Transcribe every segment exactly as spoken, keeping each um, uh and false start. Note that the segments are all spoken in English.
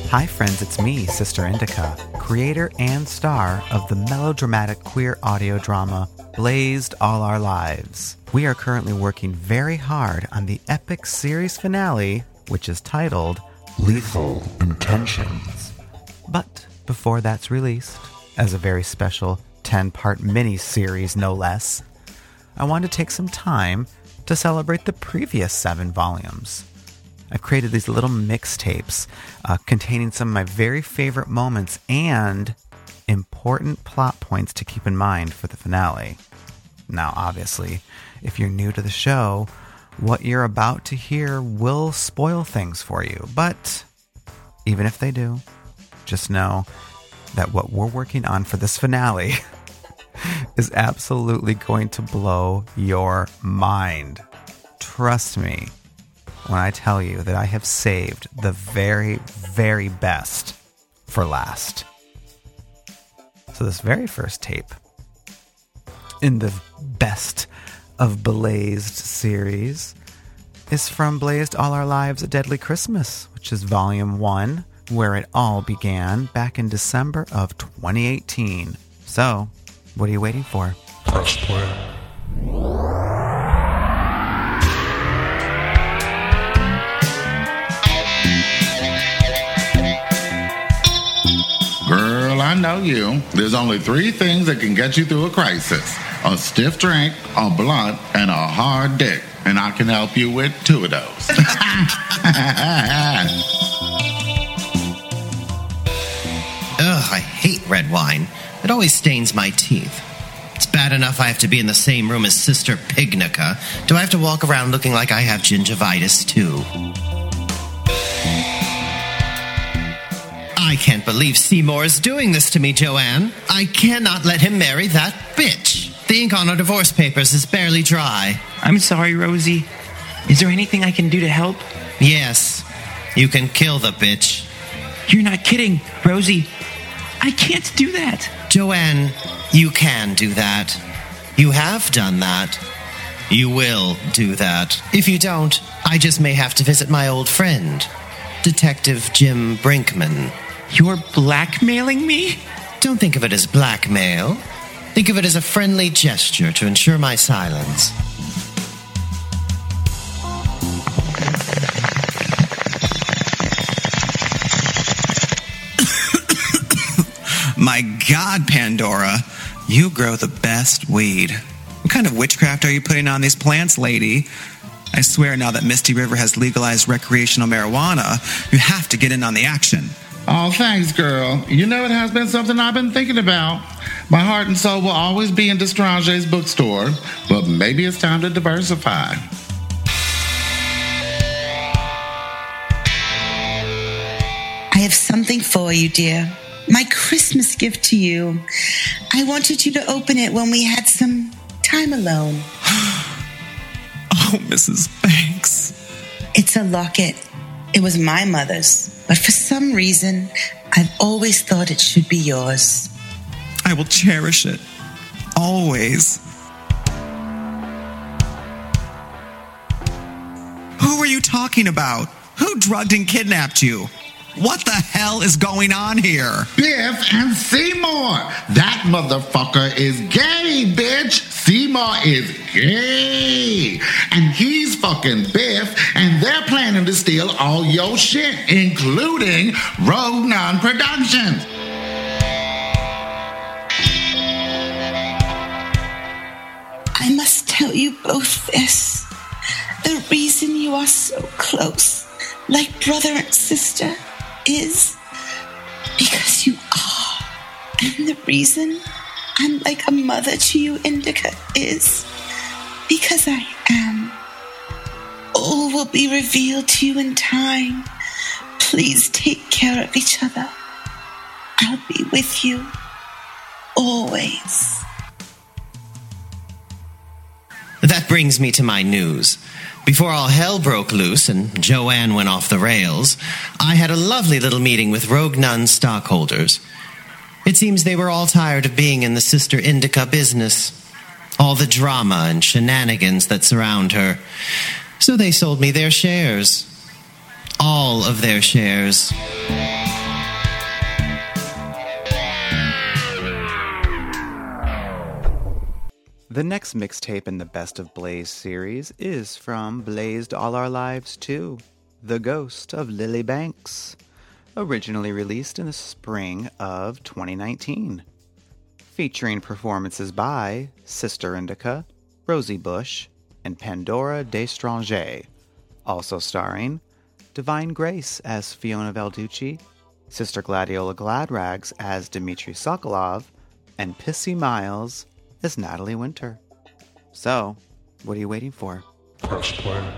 Hi friends, it's me, Sister Indica, creator and star of the melodramatic queer audio drama Blazed All Our Lives. We are currently working very hard on the epic series finale, which is titled Lethal Intentions. But before that's released, as a very special ten-part mini-series no less, I want to take some time to celebrate the previous seven volumes. I've created these little mixtapes uh, containing some of my very favorite moments and important plot points to keep in mind for the finale. Now, obviously, if you're new to the show, what you're about to hear will spoil things for you. But even if they do, just know that what we're working on for this finale is absolutely going to blow your mind. Trust me when I tell you that I have saved the very, very best for last. So this very first tape in the Best of Blazed series is from Blazed All Our Lives, A Deadly Christmas, which is volume one, where it all began back in December of twenty eighteen. So, what are you waiting for? Press play. Girl, I know you. There's only three things that can get you through a crisis. A stiff drink, a blunt, and a hard dick. And I can help you with two of those. Ugh, I hate red wine. It always stains my teeth. It's bad enough I have to be in the same room as Sister Pignica. Do I have to walk around looking like I have gingivitis, too? I can't believe Seymour is doing this to me, Joanne. I cannot let him marry that bitch. The ink on our divorce papers is barely dry. I'm sorry, Rosie. Is there anything I can do to help? Yes, you can kill the bitch. You're not kidding, Rosie. I can't do that. Joanne, you can do that. You have done that. You will do that. If you don't, I just may have to visit my old friend, Detective Jim Brinkman. You're blackmailing me? Don't think of it as blackmail. Think of it as a friendly gesture to ensure my silence. My God, Pandora, you grow the best weed. What kind of witchcraft are you putting on these plants, lady? I swear now that Misty River has legalized recreational marijuana, you have to get in on the action. Oh, thanks, girl. You know, it has been something I've been thinking about. My heart and soul will always be in Destrange's bookstore, but maybe it's time to diversify. I have something for you, dear. My Christmas gift to you. I wanted you to open it when we had some time alone. Oh, Missus Banks. It's a locket. It was my mother's, but for some reason, I've always thought it should be yours. I will cherish it. Always. Who are you talking about? Who drugged and kidnapped you? What the hell is going on here? Biff and Seymour. That motherfucker is gay, bitch. Seymour is gay. And he's fucking Biff, and they're planning to steal all your shit, including Rogue Nun Productions. I must tell you both this. The reason you are so close, like brother and sister, is because you are. And the reason I'm like a mother to you, Indica, is because I am. All will be revealed to you in time. Please take care of each other. I'll be with you always. That brings me to my news. Before all hell broke loose and Joanne went off the rails, I had a lovely little meeting with Rogue Nun stockholders. It seems they were all tired of being in the Sister Indica business, all the drama and shenanigans that surround her. So they sold me their shares. All of their shares. The next mixtape in the Best of Blaze series is from Blazed All Our Lives two, The Ghost of Lily Banks, originally released in the spring of twenty nineteen. Featuring performances by Sister Indica, Rosie Bush, and Pandora D'Estranger, also starring Divine Grace as Fiona Valducci, Sister Gladiola Gladrags as Dmitry Sokolov, and Pissy Miles as Natalie Winter. So, what are you waiting for? Press play.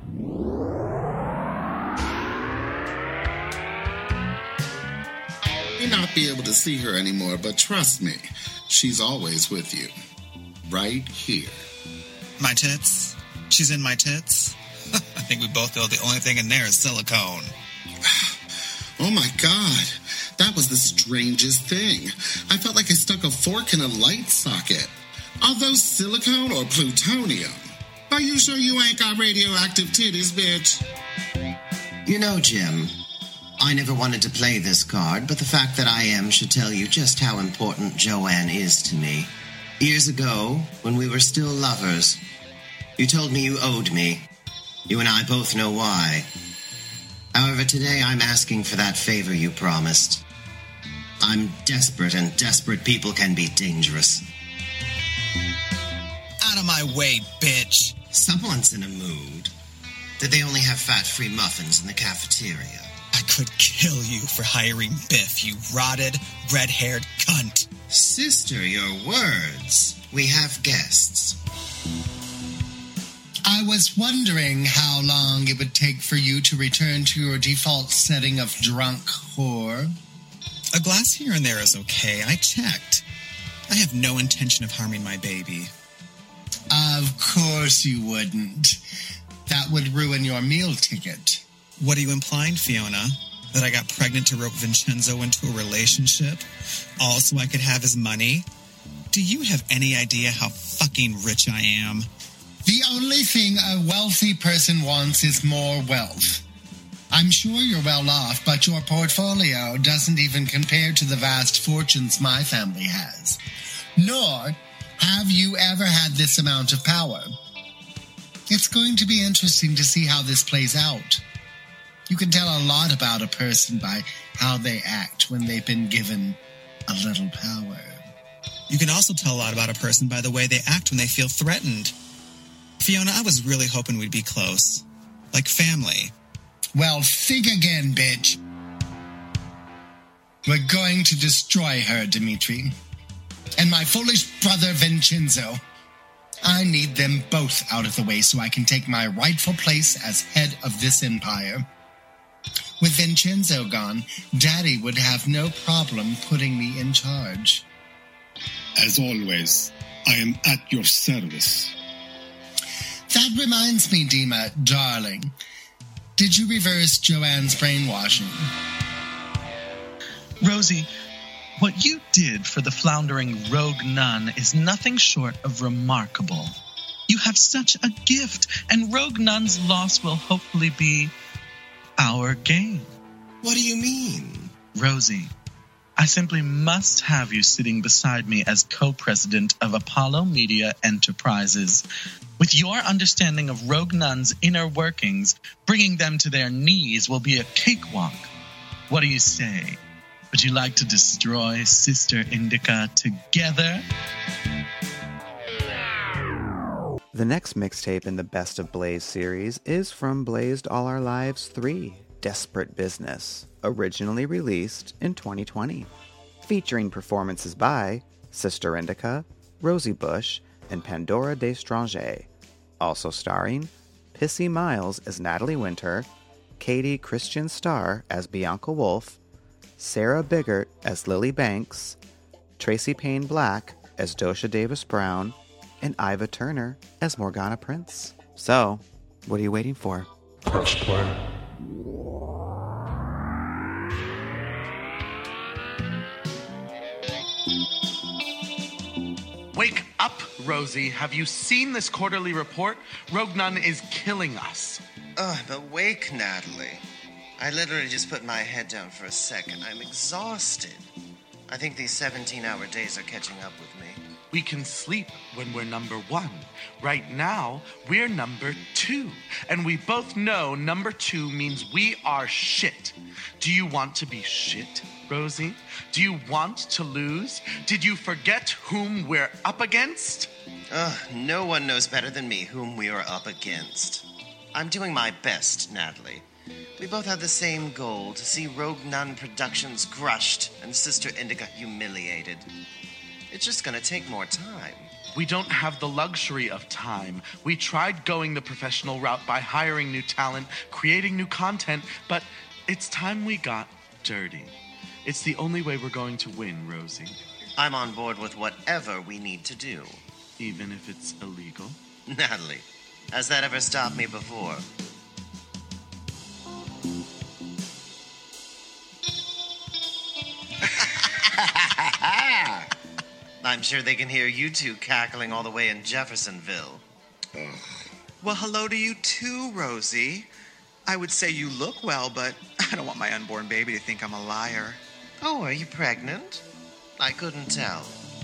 You may not be able to see her anymore, but trust me, she's always with you. Right here. My tits? She's in my tits? I think we both know the only thing in there is silicone. Oh my God, that was the strangest thing. I felt like I stuck a fork in a light socket. Are those silicone or plutonium? Are you sure you ain't got radioactive titties, bitch? You know, Jim, I never wanted to play this card, but the fact that I am should tell you just how important Joanne is to me. Years ago, when we were still lovers, you told me you owed me. You and I both know why. However, today I'm asking for that favor you promised. I'm desperate, and desperate people can be dangerous. Out of my way, bitch! Someone's in a mood. Did they only have fat-free muffins in the cafeteria? I could kill you for hiring Biff, you rotted, red-haired cunt. Sister, your words. We have guests. I was wondering how long it would take for you to return to your default setting of drunk whore. A glass here and there is okay. I checked. I have no intention of harming my baby. Of course you wouldn't. That would ruin your meal ticket. What are you implying, Fiona? That I got pregnant to rope Vincenzo into a relationship? All so I could have his money? Do you have any idea how fucking rich I am? The only thing a wealthy person wants is more wealth. I'm sure you're well off, but your portfolio doesn't even compare to the vast fortunes my family has. Nor have you ever had this amount of power. It's going to be interesting to see how this plays out. You can tell a lot about a person by how they act when they've been given a little power. You can also tell a lot about a person by the way they act when they feel threatened. Fiona, I was really hoping we'd be close. Like family. Well, think again, bitch. We're going to destroy her, Dmitri. And my foolish brother, Vincenzo. I need them both out of the way so I can take my rightful place as head of this empire. With Vincenzo gone, Daddy would have no problem putting me in charge. As always, I am at your service. That reminds me, Dima, darling. Did you reverse Joanne's brainwashing? Rosie, what you did for the floundering rogue nun is nothing short of remarkable. You have such a gift, and rogue nun's loss will hopefully be our gain. What do you mean? Rosie, I simply must have you sitting beside me as co-president of Apollo Media Enterprises. With your understanding of Rogue Nun's inner workings, bringing them to their knees will be a cakewalk. What do you say? Would you like to destroy Sister Indica together? The next mixtape in the Best of Blaze series is from Blazed All Our Lives three, Desperate Business, originally released in twenty twenty. Featuring performances by Sister Indica, Rosie Bush, and Pandora D'Estranger. Also starring Pissy Miles as Natalie Winter, Katie Christian Starr as Bianca Wolf, Sarah Biggert as Lily Banks, Tracy Payne Black as Dosha Davis Brown, and Iva Turner as Morgana Prince. So, what are you waiting for? Press play. Wake up, Rosie. Have you seen this quarterly report? Rogue Nun is killing us. Oh, I'm awake, Natalie. I literally just put my head down for a second. I'm exhausted. I think these seventeen-hour days are catching up with me. We can sleep when we're number one. Right now, we're number two. And we both know number two means we are shit. Do you want to be shit, Rosie? Do you want to lose? Did you forget whom we're up against? Ugh, no one knows better than me whom we are up against. I'm doing my best, Natalie. We both have the same goal, to see Rogue Nun Productions crushed and Sister Indica humiliated. It's just gonna take more time. We don't have the luxury of time. We tried going the professional route by hiring new talent, creating new content, but it's time we got dirty. It's the only way we're going to win, Rosie. I'm on board with whatever we need to do. Even if it's illegal? Natalie, has that ever stopped me before? I'm sure they can hear you two cackling all the way in Jeffersonville. Ugh. Well, hello to you too, Rosie. I would say you look well, but I don't want my unborn baby to think I'm a liar. Oh, are you pregnant? I couldn't tell.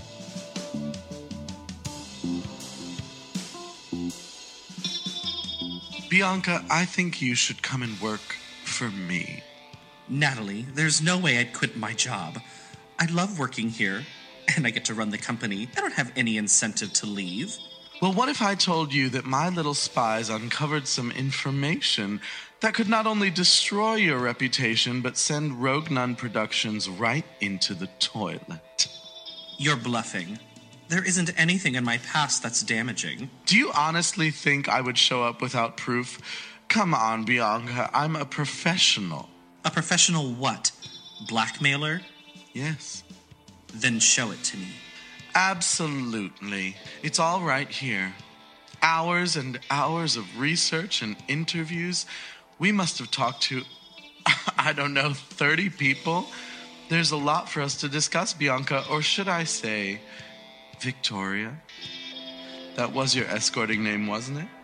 Bianca, I think you should come and work for me. Natalie, there's no way I'd quit my job. I love working here, and I get to run the company. I don't have any incentive to leave. Well, what if I told you that my little spies uncovered some information that could not only destroy your reputation, but send Rogue Nun Productions right into the toilet? You're bluffing. There isn't anything in my past that's damaging. Do you honestly think I would show up without proof? Come on, Bianca, I'm a professional. A professional what? Blackmailer? Yes. Then show it to me. Absolutely. It's all right here. Hours and hours of research and interviews. We must have talked to, I don't know, thirty people. There's a lot for us to discuss, Bianca, or should I say, Victoria? That was your escorting name, wasn't it?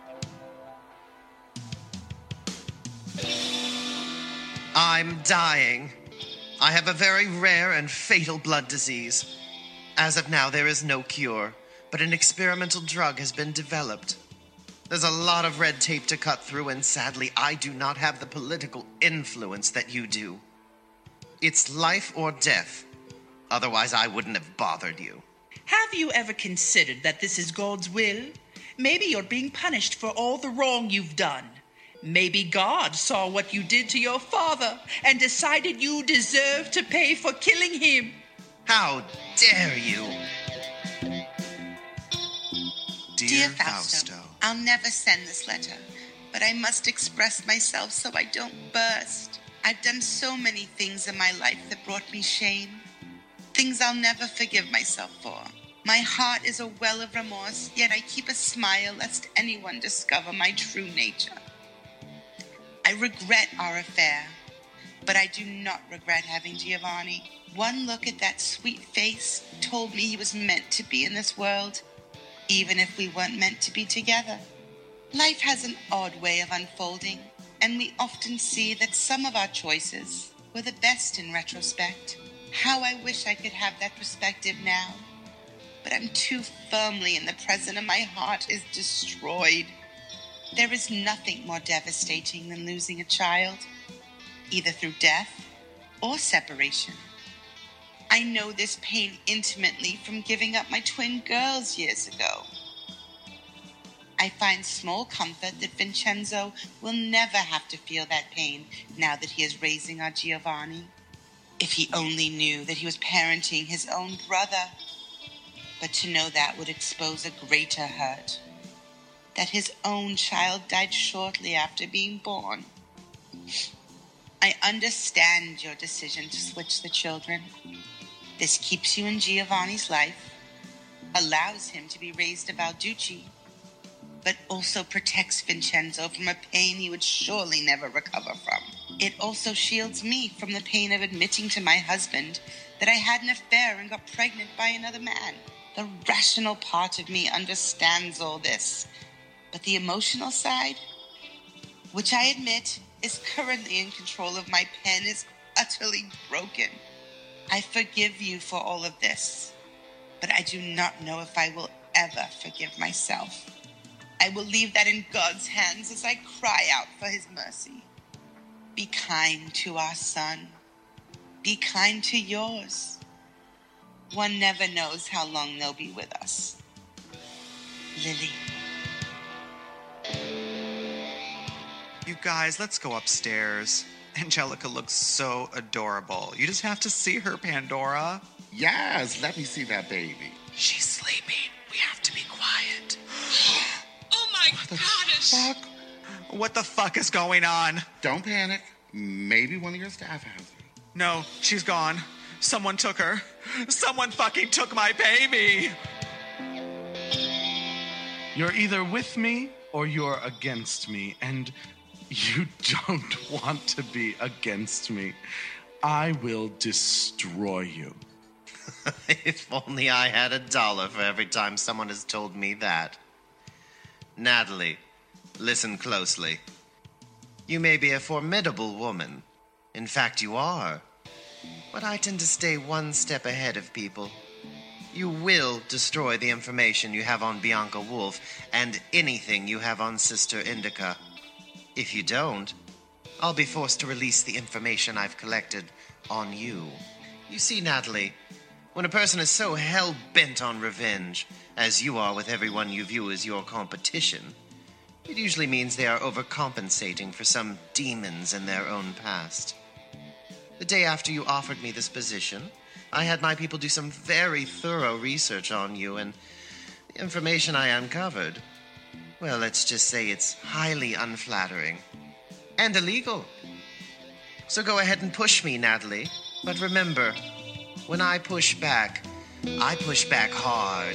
I'm dying. I have a very rare and fatal blood disease. As of now, there is no cure, but an experimental drug has been developed. There's a lot of red tape to cut through, and sadly, I do not have the political influence that you do. It's life or death. Otherwise, I wouldn't have bothered you. Have you ever considered that this is God's will? Maybe you're being punished for all the wrong you've done. Maybe God saw what you did to your father and decided you deserve to pay for killing him. How dare you? Dear, Dear Fausto, Fausto, I'll never send this letter, but I must express myself so I don't burst. I've done so many things in my life that brought me shame. Things I'll never forgive myself for. My heart is a well of remorse, yet I keep a smile lest anyone discover my true nature. I regret our affair, but I do not regret having Giovanni. One look at that sweet face told me he was meant to be in this world, even if we weren't meant to be together. Life has an odd way of unfolding, and we often see that some of our choices were the best in retrospect. How I wish I could have that perspective now, but I'm too firmly in the present and my heart is destroyed. There is nothing more devastating than losing a child, either through death or separation. I know this pain intimately from giving up my twin girls years ago. I find small comfort that Vincenzo will never have to feel that pain now that he is raising our Giovanni. If he only knew that he was parenting his own brother. But to know that would expose a greater hurt. That his own child died shortly after being born. I understand your decision to switch the children. This keeps you in Giovanni's life, allows him to be raised a Balducci, but also protects Vincenzo from a pain he would surely never recover from. It also shields me from the pain of admitting to my husband that I had an affair and got pregnant by another man. The rational part of me understands all this, but the emotional side, which I admit is currently in control of my pen, is utterly broken. I forgive you for all of this, but I do not know if I will ever forgive myself. I will leave that in God's hands as I cry out for his mercy. Be kind to our son. Be kind to yours. One never knows how long they'll be with us. Lily. You guys, let's go upstairs. Angelica looks so adorable. You just have to see her, Pandora. Yes, let me see that baby. She's sleeping. We have to be quiet. Oh my What the goddess! fuck? What the fuck is going on? Don't panic. Maybe one of your staff has her. No, she's gone. Someone took her. Someone fucking took my baby. You're either with me or you're against me, and you don't want to be against me. I will destroy you. If only I had a dollar for every time someone has told me that. Natalie, listen closely. You may be a formidable woman. In fact, you are. But I tend to stay one step ahead of people. You will destroy the information you have on Bianca Wolf and anything you have on Sister Indica. If you don't, I'll be forced to release the information I've collected on you. You see, Natalie, when a person is so hell-bent on revenge, as you are with everyone you view as your competition, it usually means they are overcompensating for some demons in their own past. The day after you offered me this position, I had my people do some very thorough research on you, and the information I uncovered, well, let's just say it's highly unflattering and illegal. So go ahead and push me, Natalie. But remember, when I push back, I push back hard.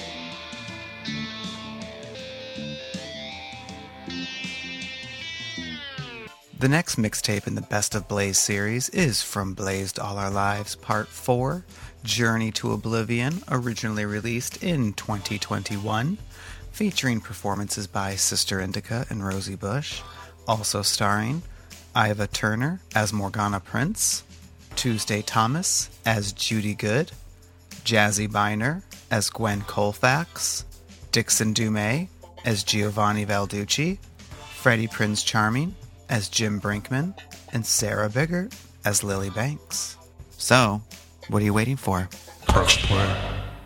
The next mixtape in the Best of Blaze series is From Blazed All Our Lives Part four, Journey to Oblivion, originally released in twenty twenty-one, featuring performances by Sister Indica and Rosie Bush, also starring Iva Turner as Morgana Prince, Tuesday Thomas as Judy Good, Jazzy Biner as Gwen Colfax, Dixon Dumais as Giovanni Valducci, Freddie Prinze Charming as Jim Brinkman, and Sarah Biggert as Lily Banks. So, what are you waiting for? Press play.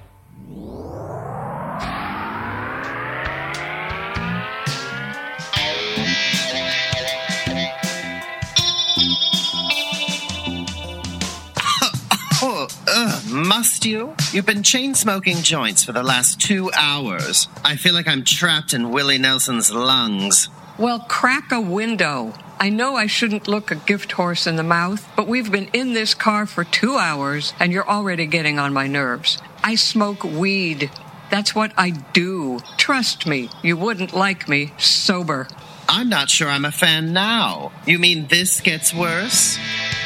Oh, ugh, must you? You've been chain-smoking joints for the last two hours. I feel like I'm trapped in Willie Nelson's lungs. Well, crack a window. I know I shouldn't look a gift horse in the mouth, but we've been in this car for two hours, and you're already getting on my nerves. I smoke weed. That's what I do. Trust me, you wouldn't like me sober. I'm not sure I'm a fan now. You mean this gets worse?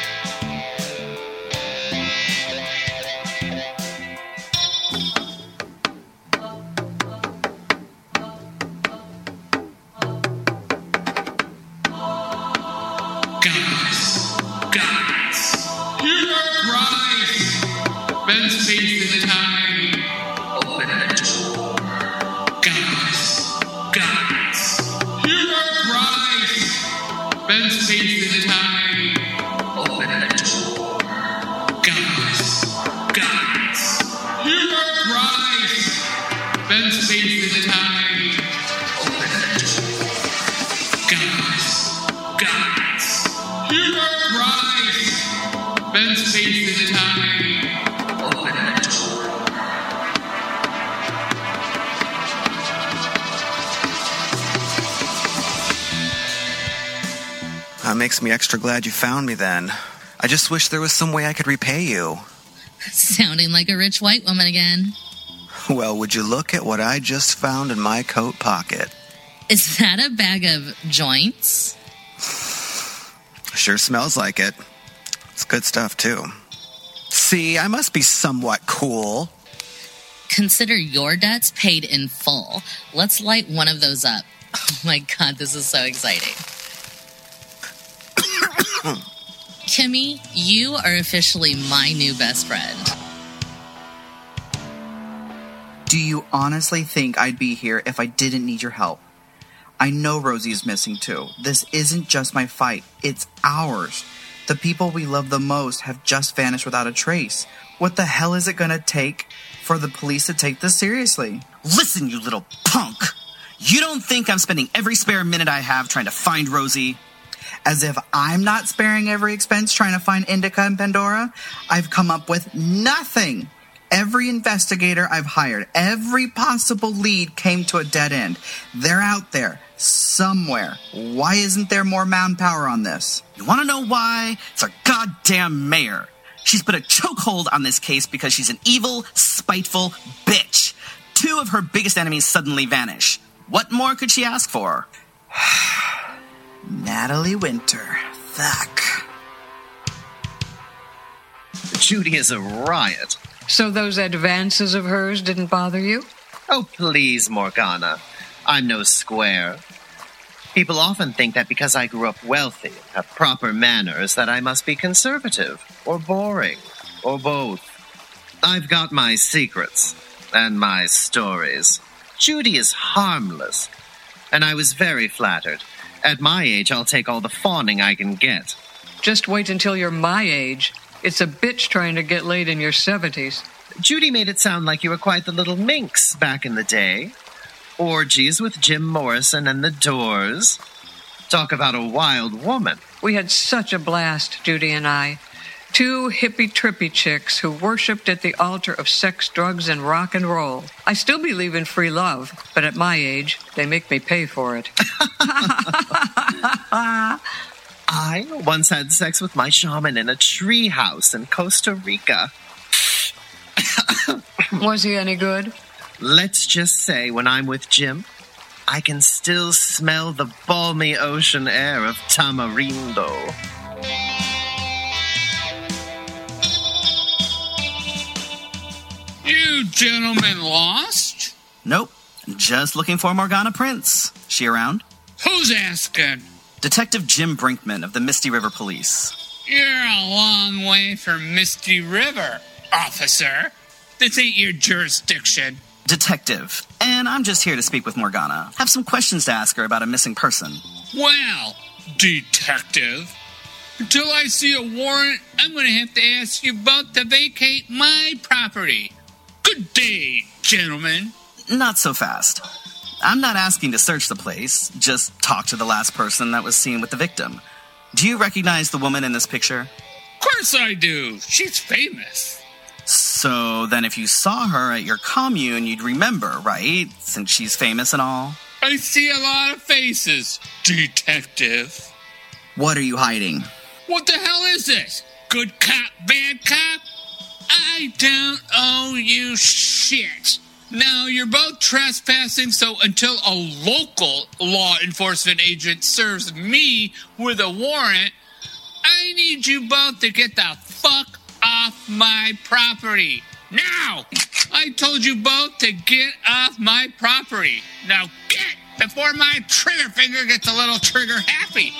That makes me extra glad you found me then. I just wish there was some way I could repay you. Sounding like a rich white woman again. Well, would you look at what I just found in my coat pocket? Is that a bag of joints? Sure smells like it. It's good stuff, too. See, I must be somewhat cool. Consider your debts paid in full. Let's light one of those up. Oh my god, this is so exciting. Kimmy, you are officially my new best friend. Do you honestly think I'd be here if I didn't need your help? I know Rosie is missing too. This isn't just my fight, it's ours. The people we love the most have just vanished without a trace. What the hell is it gonna take for the police to take this seriously? Listen, you little punk! You don't think I'm spending every spare minute I have trying to find Rosie? As if I'm not sparing every expense trying to find Indica and Pandora? I've come up with nothing. Every investigator I've hired, every possible lead came to a dead end. They're out there, somewhere. Why isn't there more manpower on this? You want to know why? It's our goddamn mayor. She's put a chokehold on this case because she's an evil, spiteful bitch. Two of her biggest enemies suddenly vanish. What more could she ask for? Natalie Winter. Fuck. Judy is a riot. So those advances of hers didn't bother you? Oh, please, Morgana. I'm no square. People often think that because I grew up wealthy and have proper manners that I must be conservative, or boring, or both. I've got my secrets, and my stories. Judy is harmless, and I was very flattered. At my age, I'll take all the fawning I can get. Just wait until you're my age. It's a bitch trying to get laid in your seventies. Judy made it sound like you were quite the little minx back in the day. Orgies with Jim Morrison and the Doors. Talk about a wild woman. We had such a blast, Judy and I. Two hippie-trippy chicks who worshipped at the altar of sex, drugs, and rock and roll. I still believe in free love, but at my age, they make me pay for it. I once had sex with my shaman in a tree house in Costa Rica. Was he any good? Let's just say when I'm with Jim, I can still smell the balmy ocean air of Tamarindo. You gentlemen lost? Nope. Just looking for Morgana Prince. She around? Who's asking? Detective Jim Brinkman of the Misty River Police. You're a long way from Misty River, officer. This ain't your jurisdiction. Detective. And I'm just here to speak with Morgana. Have some questions to ask her about a missing person. Well, detective, until I see a warrant, I'm going to have to ask you both to vacate my property. Good day, gentlemen. Not so fast. I'm not asking to search the place, just talk to the last person that was seen with the victim. Do you recognize the woman in this picture? Of course I do. She's famous. So then if you saw her at your commune, you'd remember, right? Since she's famous and all? I see a lot of faces, detective. What are you hiding? What the hell is this? Good cop, bad cop? I don't owe you shit. Now, you're both trespassing, so until a local law enforcement agent serves me with a warrant, I need you both to get the fuck off my property. Now! I told you both to get off my property. Now get before my trigger finger gets a little trigger happy.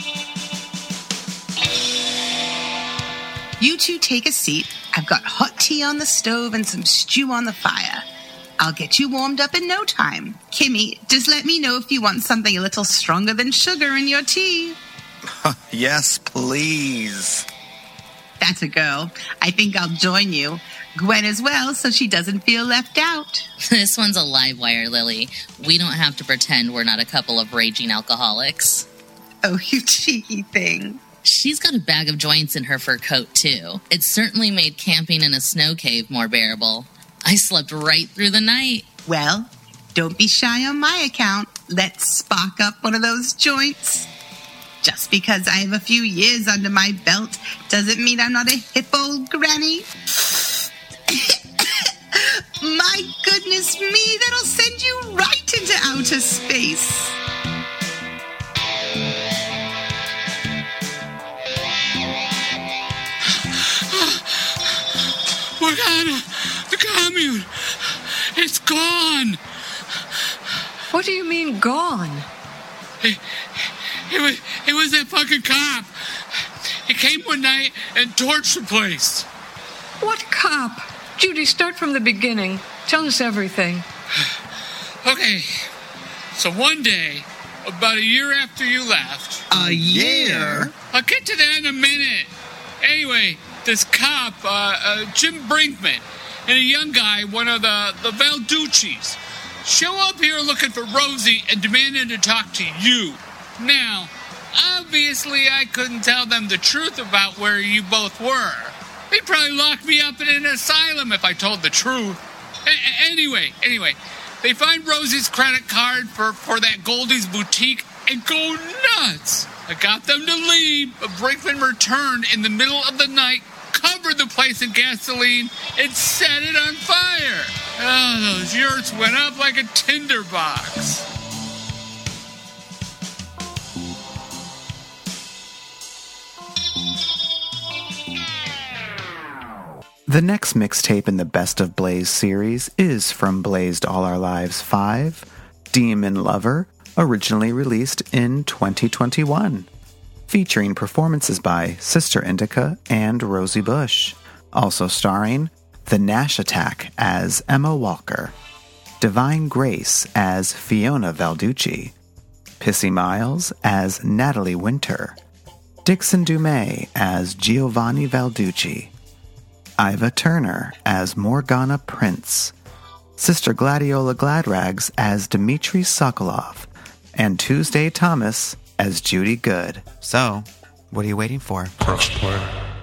You two take a seat. I've got hot tea on the stove and some stew on the fire. I'll get you warmed up in no time. Kimmy, just let me know if you want something a little stronger than sugar in your tea. Yes, please. That's a girl. I think I'll join you. Gwen as well, so she doesn't feel left out. This one's a live wire, Lily. We don't have to pretend we're not a couple of raging alcoholics. Oh, you cheeky thing. She's got a bag of joints in her fur coat, too. It certainly made camping in a snow cave more bearable. I slept right through the night. Well, don't be shy on my account. Let's spark up one of those joints. Just because I have a few years under my belt doesn't mean I'm not a hip old granny. My goodness me, that'll send you right into outer space. Morgana, the commune, it's gone. What do you mean gone? It, it was it was that fucking cop. He came one night and torched the place. What cop? Judy, start from the beginning. Tell us everything. Okay, so one day, about a year after you left... A year? I'll get to that in a minute. Anyway, this cop, uh, uh, Jim Brinkman, and a young guy, one of the, the Valducci's, show up here looking for Rosie and demanding to talk to you. Now, obviously I couldn't tell them the truth about where you both were. They'd probably lock me up in an asylum if I told the truth. A- anyway, anyway, they find Rosie's credit card for, for that Goldie's boutique and go nuts. I got them to leave, but Brinkman returned in the middle of the night, covered the place in gasoline, and set it on fire. Oh, those yurts went up like a tinderbox. The next mixtape in the Best of Blaze series is from Blazed All Our Lives five, Demon Lover, originally released in twenty twenty-one, featuring performances by Sister Indica and Rosie Bush, also starring The Nash Attack as Emma Walker, Divine Grace as Fiona Valducci, Pissy Miles as Natalie Winter, Dixon Dumais as Giovanni Valducci, Iva Turner as Morgana Prince, Sister Gladiola Gladrags as Dmitry Sokolov, and Tuesday Thomas as Judy Good. So, what are you waiting for? Press play.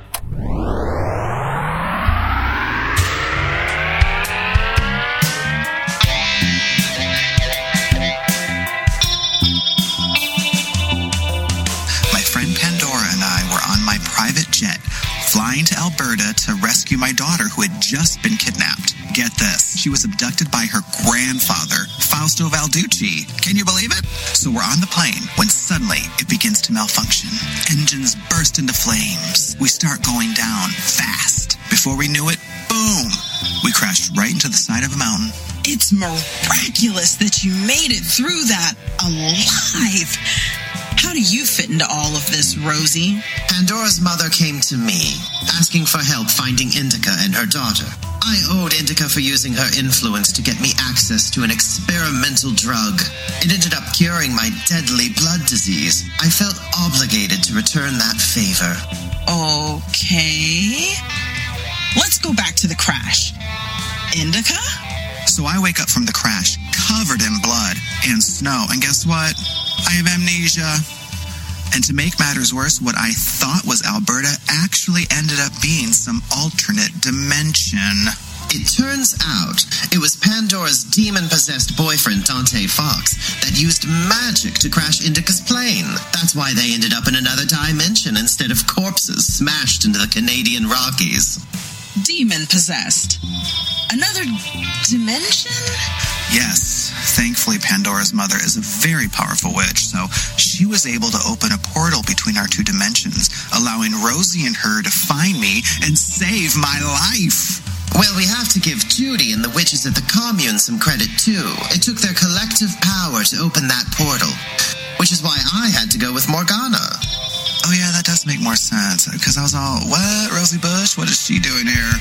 My friend Pandora and I were on my private jet, flying to Alberta to rescue my daughter who had just been kidnapped. Get this, she was abducted by her grandfather, Fausto Valducci. Can you believe it? So we're on the plane when suddenly it begins to malfunction. Engines burst into flames. We start going down fast. Before we knew it, boom! We crashed right into the side of a mountain. It's miraculous that you made it through that alive. How do you fit into all of this, Rosie? Pandora's mother came to me, asking for help finding Indica and her daughter. I owed Indica for using her influence to get me access to an experimental drug. It ended up curing my deadly blood disease. I felt obligated to return that favor. Okay. Let's go back to the crash. Indica? So I wake up from the crash, covered in blood and snow, and guess what? I have amnesia. And to make matters worse, what I thought was Alberta actually ended up being some alternate dimension. It turns out it was Pandora's demon-possessed boyfriend, Dante Fox, that used magic to crash Indica's plane. That's why they ended up in another dimension instead of corpses smashed into the Canadian Rockies. Demon-possessed? Another dimension? Yes. Thankfully, Pandora's mother is a very powerful witch, so she was able to open a portal between our two dimensions, allowing Rosie and her to find me and save my life. Well, we have to give Judy and the witches at the commune some credit, too. It took their collective power to open that portal, which is why I had to go with Morgana. Oh, yeah, that does make more sense, because I was all, what, Rosie Bush? What is she doing here?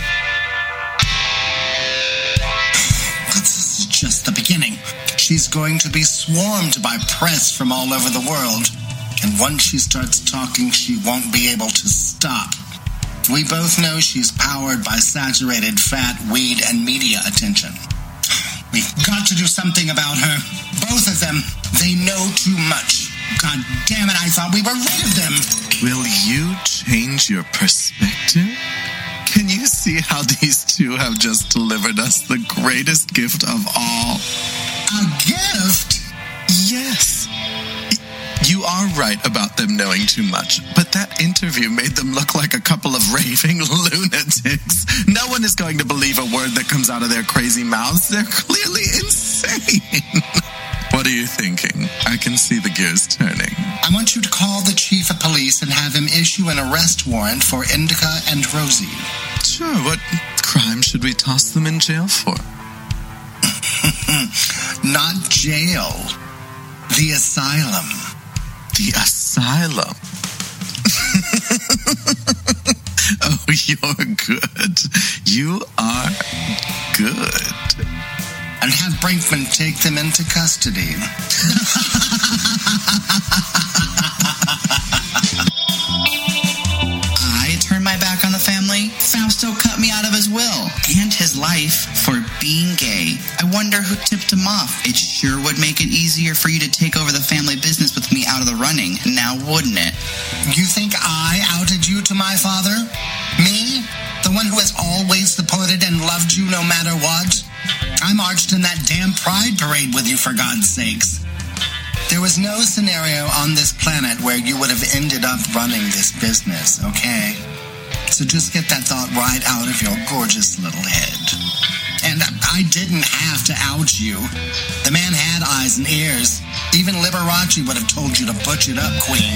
This is just the beginning. She's going to be swarmed by press from all over the world. And once she starts talking, she won't be able to stop. We both know she's powered by saturated fat, weed, and media attention. We've got to do something about her. Both of them. They know too much. God damn it, I thought we were rid of them. Will you change your perspective? Can you see how these two have just delivered us the greatest gift of all? A gift? Yes. You are right about them knowing too much, but that interview made them look like a couple of raving lunatics. No one is going to believe a word that comes out of their crazy mouths. They're clearly insane. What are you thinking? I can see the gears turning. I want you to call the chief of police and have him issue an arrest warrant for Indica and Rosie. Sure, what crime should we toss them in jail for? Not jail. The asylum. The asylum? Oh, you're good. You are good. And have Brinkman take them into custody. I turned my back on the family. Fausto cut me out of his will and his life for being gay. I wonder who tipped him off. It sure would make it easier for you to take over the family business with me out of the running, now wouldn't it? You think I outed you to my father? Me? The one who has always supported and loved you no matter what? I marched in that damn pride parade with you, for God's sakes. There was no scenario on this planet where you would have ended up running this business, okay? So just get that thought right out of your gorgeous little head. And I didn't have to out you. The man had eyes and ears. Even Liberace would have told you to butch it up, queen.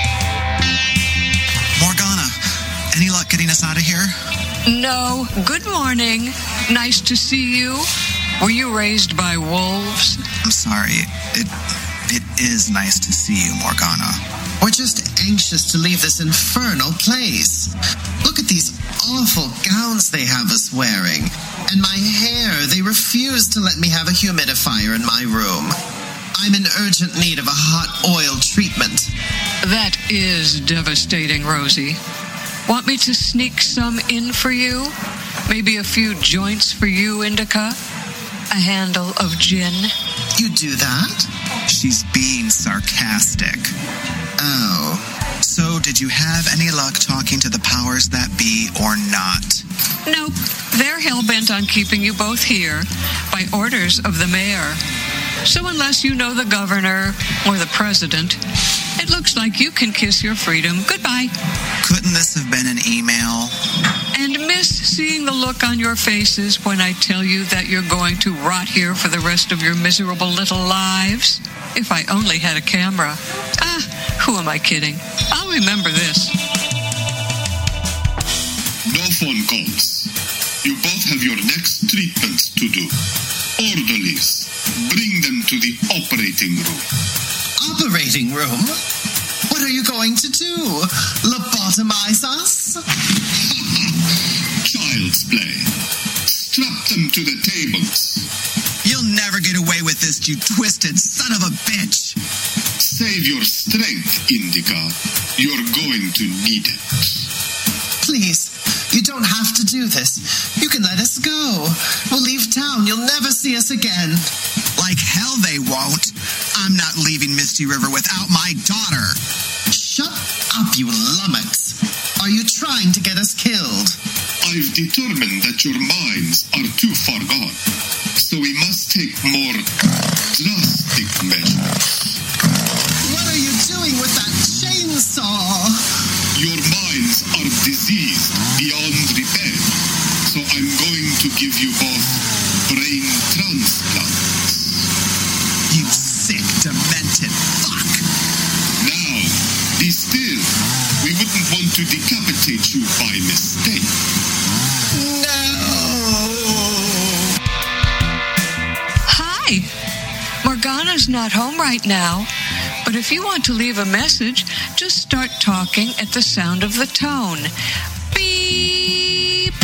Morgana, any luck getting us out of here? No. Good morning. Nice to see you. Were you raised by wolves? I'm sorry. It it is nice to see you, Morgana. We're just anxious to leave this infernal place. Look at these awful gowns they have us wearing. And my hair, they refuse to let me have a humidifier in my room. I'm in urgent need of a hot oil treatment. That is devastating, Rosie. Want me to sneak some in for you? Maybe a few joints for you, Indica? A handle of gin? You do that? She's being sarcastic. Oh. So, did you have any luck talking to the powers that be or not? Nope. They're hell-bent on keeping you both here by orders of the mayor. So unless you know the governor or the president, it looks like you can kiss your freedom goodbye. Couldn't this have been an email? And miss seeing the look on your faces when I tell you that you're going to rot here for the rest of your miserable little lives? If I only had a camera. Ah, who am I kidding? I'll remember this. No phone calls. You both have your next treatments to do. Orderlies, bring them to the operating room. Operating room? What are you going to do? Lobotomize us? Child's play. Strap them to the tables. You'll never get away with this, you twisted son of a bitch. Save your strength, Indica. You're going to need it. Please, you don't have to do this. You can let us go. We'll leave town. You'll never see us again. Like hell they won't. I'm not leaving Misty River without my daughter. Shut up, you lummox. Are you trying to get us killed? I've determined that your minds are too far gone. So we must take more drastic measures. What are you doing with that chainsaw? Your minds are diseased beyond repair. So I'm going to give you both brain transplants. You sick, demented fuck! Now, be still. We wouldn't want to decapitate you by mistake. Hi. Morgana's not home right now, but if you want to leave a message, just start talking at the sound of the tone. Beep!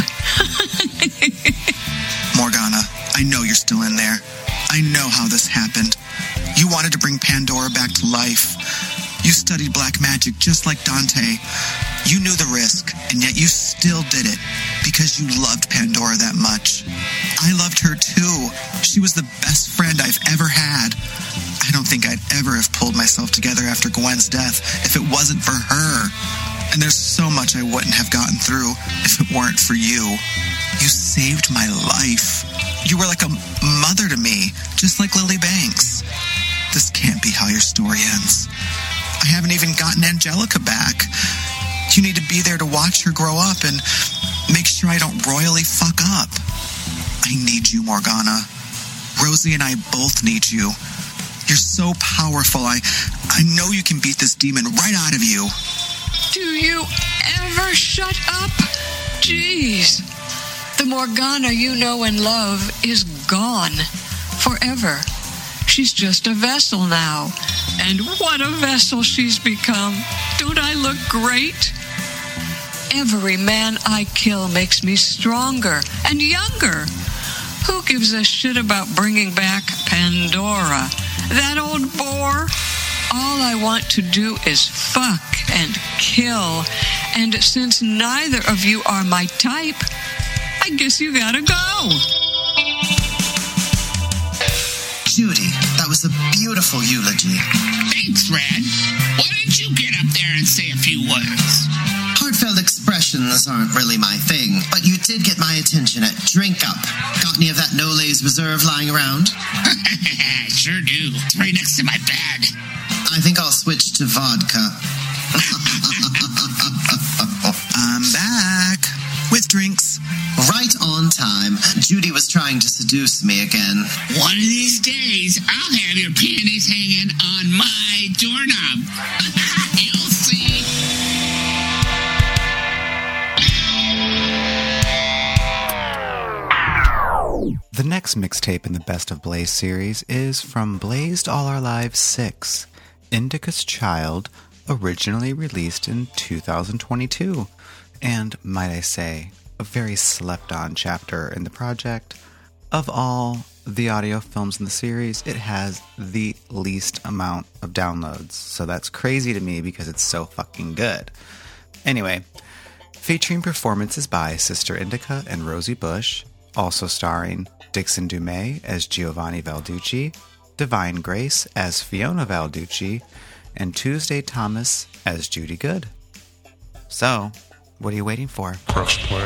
Morgana, I know you're still in there. I know how this happened. You wanted to bring Pandora back to life. You studied black magic just like Dante. You knew the risk, and yet you still did it because you loved Pandora that much. I loved her too. She was the best friend I've ever had. I don't think I'd ever have pulled myself together after Gwen's death if it wasn't for her. And there's so much I wouldn't have gotten through if it weren't for you. You saved my life. You were like a mother to me, just like Lily Banks. This can't be how your story ends. I haven't even gotten Angelica back. You need to be there to watch her grow up and make sure I don't royally fuck up. I need you, Morgana. Rosie and I both need you. You're so powerful. I, I know you can beat this demon right out of you. Do you ever shut up? Jeez. The Morgana you know and love is gone. Forever. She's just a vessel now. And what a vessel she's become. Don't I look great? Every man I kill makes me stronger and younger. Who gives a shit about bringing back Pandora? That old bore? All I want to do is fuck and kill. And since neither of you are my type, I guess you gotta go. Judy, that was a beautiful eulogy. Thanks, Red. Why don't you get up there and say a few words? Heartfelt expressions aren't really my thing, but you did get my attention at Drink Up. Got any of that Nole's Reserve lying around? Sure do. It's right next to my bed. I think I'll switch to vodka. I'm back with drinks. Right on time. Judy was trying to seduce me again. One of these days, I'll have your panties hanging on my doorknob. You'll see. The next mixtape in the Best of Blaze series is from Blazed All Our Lives six, Indica's Child, originally released in two thousand twenty-two. And, might I say, a very slept-on chapter in the project. Of all the audio films in the series, it has the least amount of downloads. So that's crazy to me because it's so fucking good. Anyway, featuring performances by Sister Indica and Rosie Bush, also starring Dixon Dumais as Giovanni Valducci, Divine Grace as Fiona Valducci, and Tuesday Thomas as Judy Good. So, what are you waiting for? Press play.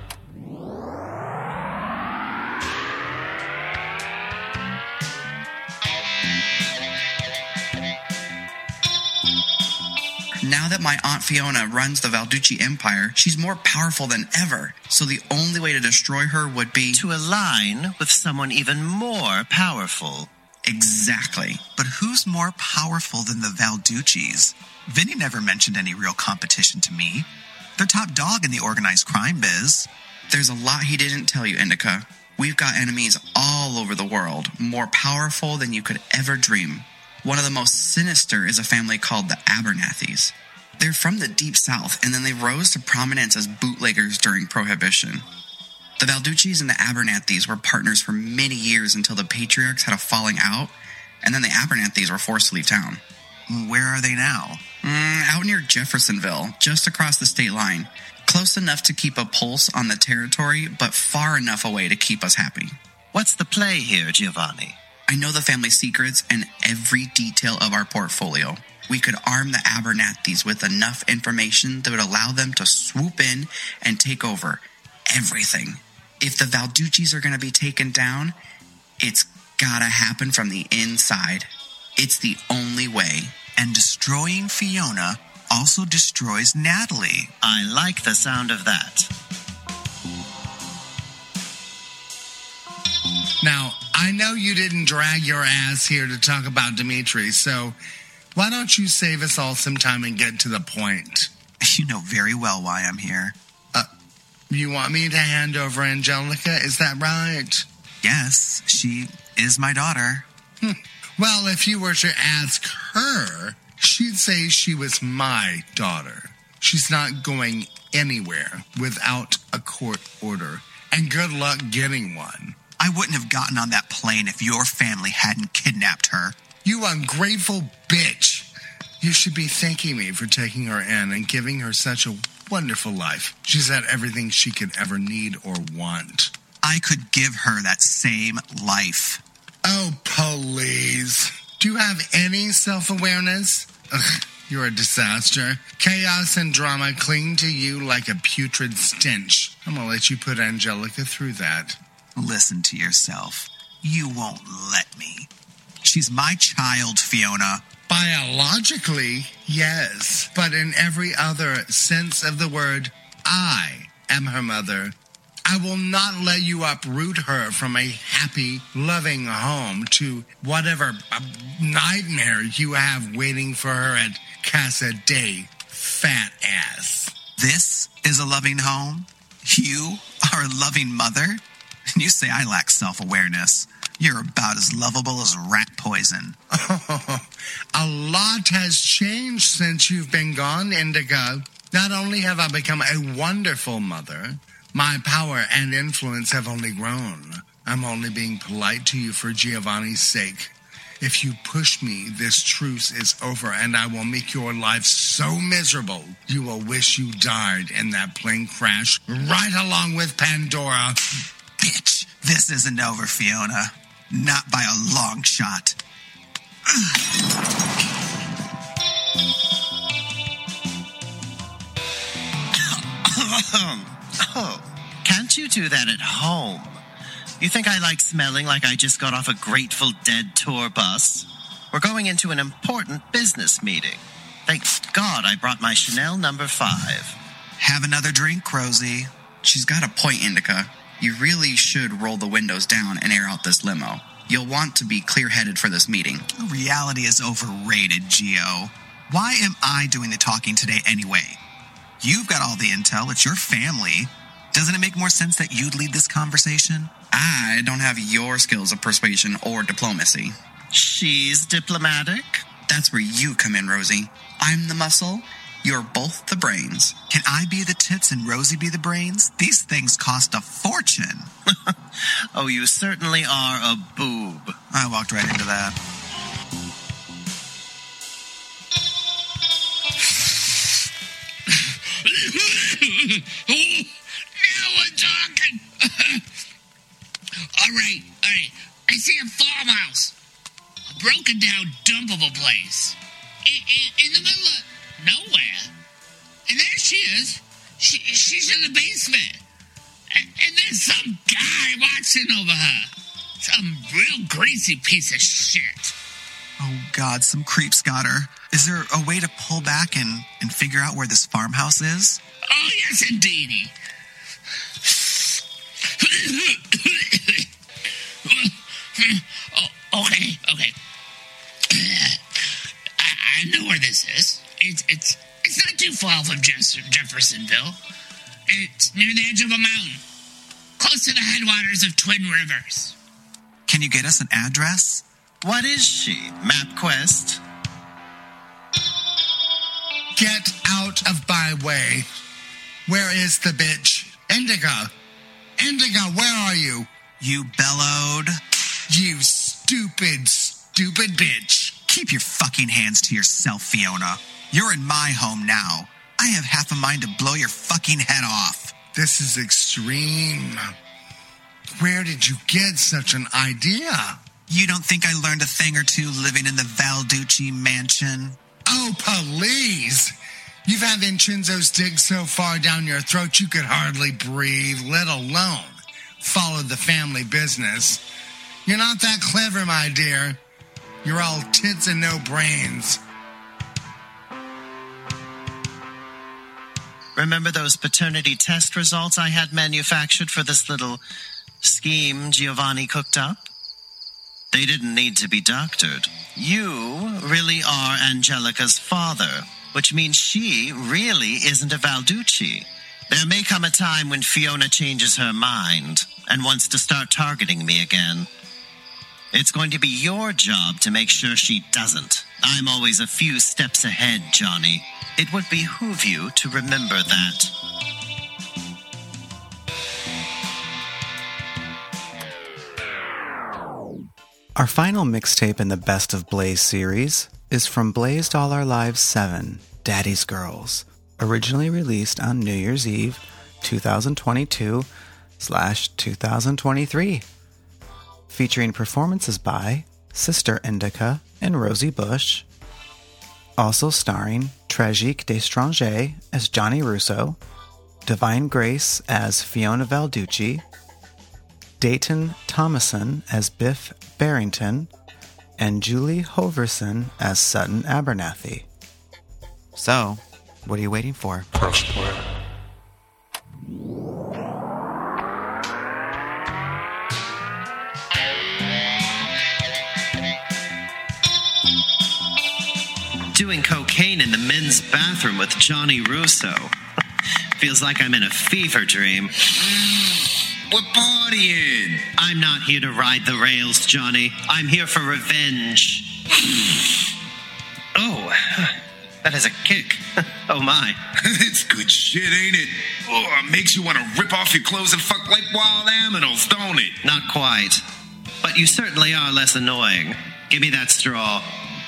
Now that my Aunt Fiona runs the Valducci Empire, she's more powerful than ever. So the only way to destroy her would be to align with someone even more powerful. Exactly. But who's more powerful than the Valduccis? Vinny never mentioned any real competition to me. They're top dog in the organized crime biz. There's a lot he didn't tell you, Indica. We've got enemies all over the world, more powerful than you could ever dream. One of the most sinister is a family called the Abernethys. They're from the Deep South, and then they rose to prominence as bootleggers during Prohibition. The Valduccis and the Abernethys were partners for many years until the patriarchs had a falling out, and then the Abernethys were forced to leave town. Where are they now? Mm, out near Jeffersonville, just across the state line. Close enough to keep a pulse on the territory, but far enough away to keep us happy. What's the play here, Giovanni? I know the family secrets and every detail of our portfolio. We could arm the Abernethys with enough information that would allow them to swoop in and take over everything. If the Valduccis are going to be taken down, it's gotta happen from the inside. It's the only way. And destroying Fiona also destroys Natalie. I like the sound of that. Now, I know you didn't drag your ass here to talk about Dimitri, so why don't you save us all some time and get to the point? You know very well why I'm here. Uh, you want me to hand over Angelica, is that right? Yes, she is my daughter. Hmm. Well, if you were to ask her, she'd say she was my daughter. She's not going anywhere without a court order, and good luck getting one. I wouldn't have gotten on that plane if your family hadn't kidnapped her. You ungrateful bitch. You should be thanking me for taking her in and giving her such a wonderful life. She's had everything she could ever need or want. I could give her that same life. Oh, please. Do you have any self-awareness? Ugh, you're a disaster. Chaos and drama cling to you like a putrid stench. I'm gonna let you put Angelica through that. Listen to yourself. You won't let me. She's my child, Fiona. Biologically, yes. But in every other sense of the word, I am her mother. I will not let you uproot her from a happy, loving home to whatever nightmare you have waiting for her at Casa Day, fat ass. This is a loving home? You are a loving mother? You say I lack self-awareness. You're about as lovable as rat poison. Oh, a lot has changed since you've been gone, Indica. Not only have I become a wonderful mother, my power and influence have only grown. I'm only being polite to you for Giovanni's sake. If you push me, this truce is over, and I will make your life so miserable you will wish you died in that plane crash right along with Pandora. Bitch, this isn't over, Fiona. Not by a long shot. Oh, can't you do that at home? You think I like smelling like I just got off a Grateful Dead tour bus? We're going into an important business meeting. Thank God I brought my Chanel number five. Have another drink, Rosie. She's got a point, Indica. You really should roll the windows down and air out this limo. You'll want to be clear-headed for this meeting. Reality is overrated, Gio. Why am I doing the talking today anyway? You've got all the intel. It's your family. Doesn't it make more sense that you'd lead this conversation? I don't have your skills of persuasion or diplomacy. She's diplomatic? That's where you come in, Rosie. I'm the muscle. You're both the brains. Can I be the tits and Rosie be the brains? These things cost a fortune. Oh, you certainly are a boob. I walked right into that. Now we're talking. all right, all right. I see a farmhouse. A broken down dump of a place. In, in, in the middle of nowhere. And there she is. She, she's in the basement. And, and there's some guy watching over her. Some real greasy piece of shit. Oh, God, some creeps got her. Is there a way to pull back and, and figure out where this farmhouse is? Oh, yes, indeedy. oh, okay, okay. I, I know where this is. It's it's it's not too far from Jeff- Jeffersonville. It's near the edge of a mountain, close to the headwaters of Twin Rivers. Can you get us an address? What is she, MapQuest? Get out of my way. Where is the bitch? Indica. Indica, where are you? You bellowed. You stupid, stupid bitch. Keep your fucking hands to yourself, Fiona. You're in my home now. I have half a mind to blow your fucking head off. This is extreme. Where did you get such an idea? You don't think I learned a thing or two living in the Valducci mansion? Oh, please. You've had Vincenzo's dig so far down your throat you could hardly breathe, let alone follow the family business. You're not that clever, my dear. You're all tits and no brains. Remember those paternity test results I had manufactured for this little scheme Giovanni cooked up? They didn't need to be doctored. You really are Angelica's father, which means she really isn't a Valducci. There may come a time when Fiona changes her mind and wants to start targeting me again. It's going to be your job to make sure she doesn't. I'm always a few steps ahead, Johnny. It would behoove you to remember that. Our final mixtape in the Best of Blaze series is from Blazed All Our Lives seven, Daddy's Girls, originally released on New Year's Eve, twenty twenty-two slash twenty twenty-three. Featuring performances by Sister Indica and Rosie Bush. Also starring Tragique Destranger as Johnny Russo, Divine Grace as Fiona Valducci, Dayton Thomason as Biff Barrington, and Julie Hoverson as Sutton Abernathy. So, what are you waiting for? Press play. Doing cocaine in the men's bathroom with Johnny Russo. Feels like I'm in a fever dream. We're partying. I'm not here to ride the rails, Johnny. I'm here for revenge. Oh, That is a kick. Oh, my. It's good shit, ain't it? Oh, it makes you want to rip off your clothes and fuck like wild animals, don't it? Not quite. But you certainly are less annoying. Give me that straw.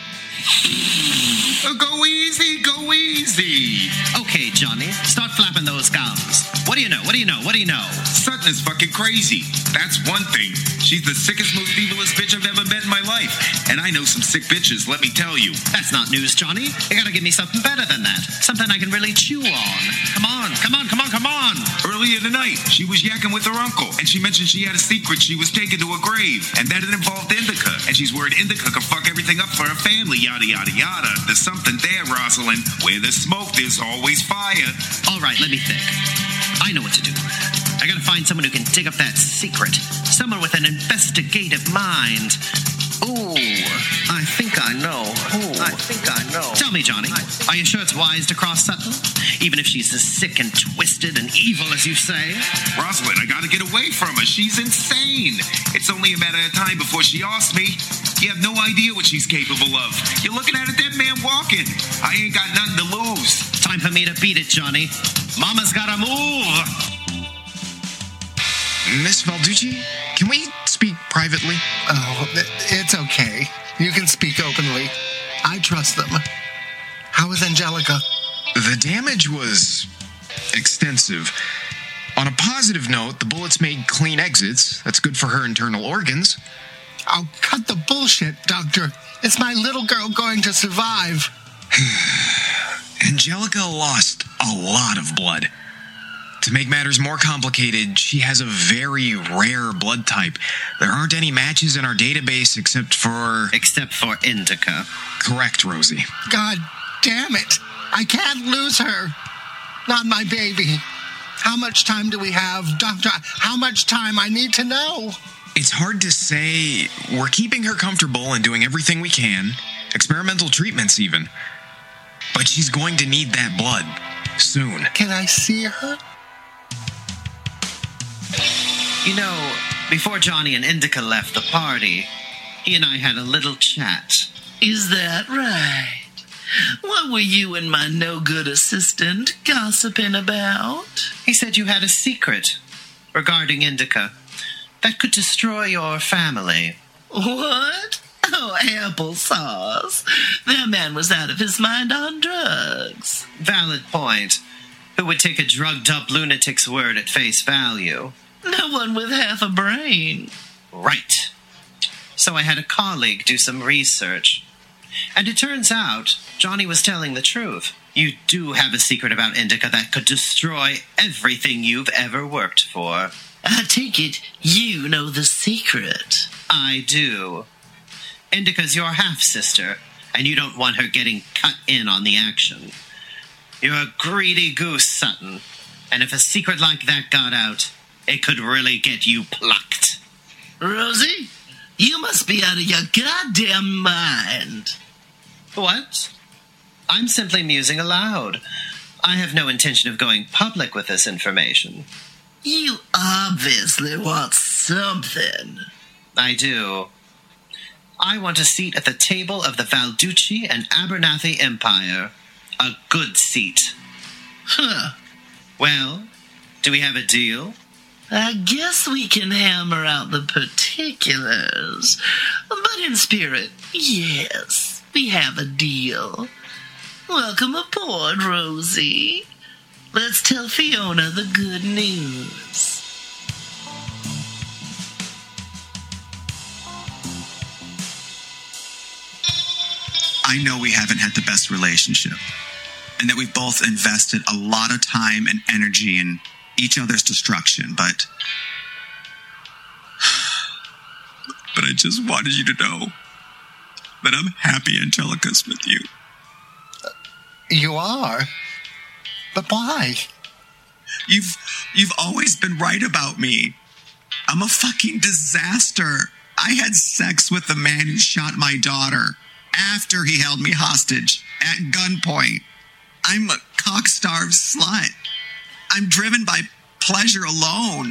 Oh, go easy, go easy. Okay, Johnny, start flapping those gums. What do you know? What do you know? What do you know? Sutton is fucking crazy. That's one thing. She's the sickest, most evilest bitch I've ever met in my life. And I know some sick bitches, let me tell you. That's not news, Johnny. You gotta give me something better than that. Something I can really chew on. Come on, come on, come on, come on. Earlier tonight, she was yakking with her uncle, and she mentioned she had a secret she was taking to a grave, and that it involved Indica, and she's worried Indica could fuck everything up for her family, yada, yada, yada. There's something there, Rosalind. Where there's smoke, there's always fire. All right, let me think. I know what to do. I gotta find someone who can dig up that secret. Someone with an investigative mind. Ooh, I think I know. Ooh, I think I know. Tell me, Johnny, are you sure it's wise to cross Sutton? Even if she's as sick and twisted and evil as you say? Rosalind, I gotta get away from her. She's insane. It's only a matter of time before she asks me. You have no idea what she's capable of. You're looking at a dead man walking. I ain't got nothing to lose. Time for me to beat it, Johnny. Mama's gotta move. Miss Valducci, can we speak privately? Oh, it's okay. You can speak openly. I trust them. How is Angelica? The damage was extensive. On a positive note, the bullets made clean exits. That's good for her internal organs. Oh, cut the bullshit, Doctor. Is my little girl going to survive? Angelica lost a lot of blood. To make matters more complicated, she has a very rare blood type. There aren't any matches in our database except for... Except for Indica. Correct, Rosie. God damn it. I can't lose her. Not my baby. How much time do we have, Doctor? How much time? I need to know. It's hard to say. We're keeping her comfortable and doing everything we can. Experimental treatments, even. But she's going to need that blood. Soon. Can I see her? You know, before Johnny and Indica left the party, he and I had a little chat. Is that right? What were you and my no-good assistant gossiping about? He said you had a secret regarding Indica that could destroy your family. What? Oh, applesauce. That man was out of his mind on drugs. Valid point. Who would take a drugged-up lunatic's word at face value? No one with half a brain. Right. So I had a colleague do some research. And it turns out Johnny was telling the truth. You do have a secret about Indica that could destroy everything you've ever worked for. I take it you know the secret. I do. Indica's your half-sister, and you don't want her getting cut in on the action. You're a greedy goose, Sutton. And if a secret like that got out, it could really get you plucked. Rosie, you must be out of your goddamn mind. What? I'm simply musing aloud. I have no intention of going public with this information. You obviously want something. I do. I want a seat at the table of the Valducci and Abernathy Empire. A good seat. Huh. Well, do we have a deal? I guess we can hammer out the particulars. But in spirit, yes, we have a deal. Welcome aboard, Rosie. Let's tell Fiona the good news. I know we haven't had the best relationship, and that we've both invested a lot of time and energy in each other's destruction, but... But I just wanted you to know that I'm happy Angelica's with you. You are? But why? You've, you've always been right about me. I'm a fucking disaster. I had sex with the man who shot my daughter after he held me hostage at gunpoint. I'm a cock-starved slut. I'm driven by pleasure alone.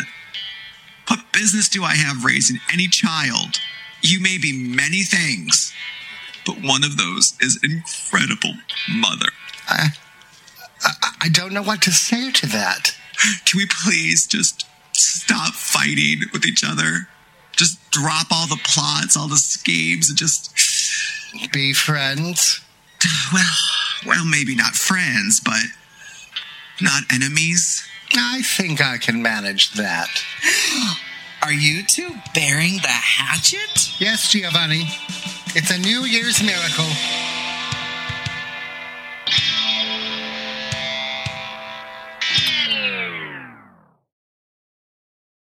What business do I have raising any child? You may be many things, but one of those is incredible mother. I, I, I don't know what to say to that. Can we please just stop fighting with each other? Just drop all the plots, all the schemes, and just... Be friends? Well, well, maybe not friends, but not enemies. I think I can manage that. Are you two bearing the hatchet? Yes, Giovanni. It's a New Year's miracle.